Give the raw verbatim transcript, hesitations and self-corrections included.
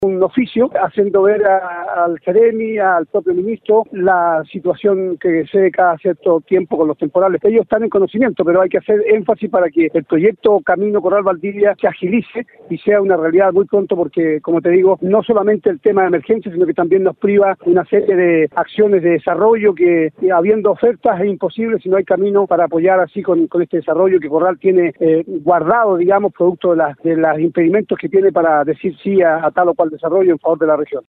un oficio haciendo ver a, al Ceremi, al propio ministro, la situación que se ve cada cierto tiempo con los temporales. Ellos están en conocimiento, pero hay que hacer énfasis para que el proyecto Camino Corral Valdivia se agilice y sea una realidad muy pronto, porque, como te digo, no solamente el tema de emergencia, sino que también nos priva una serie de acciones de desarrollo que, habiendo ofertas, es imposible si no hay camino para apoyar así con, con este desarrollo que Corral tiene eh, guardado, digamos, producto de, la, de los impedimentos que tiene para decir sí a, a tal o cual desarrollo en favor de la región.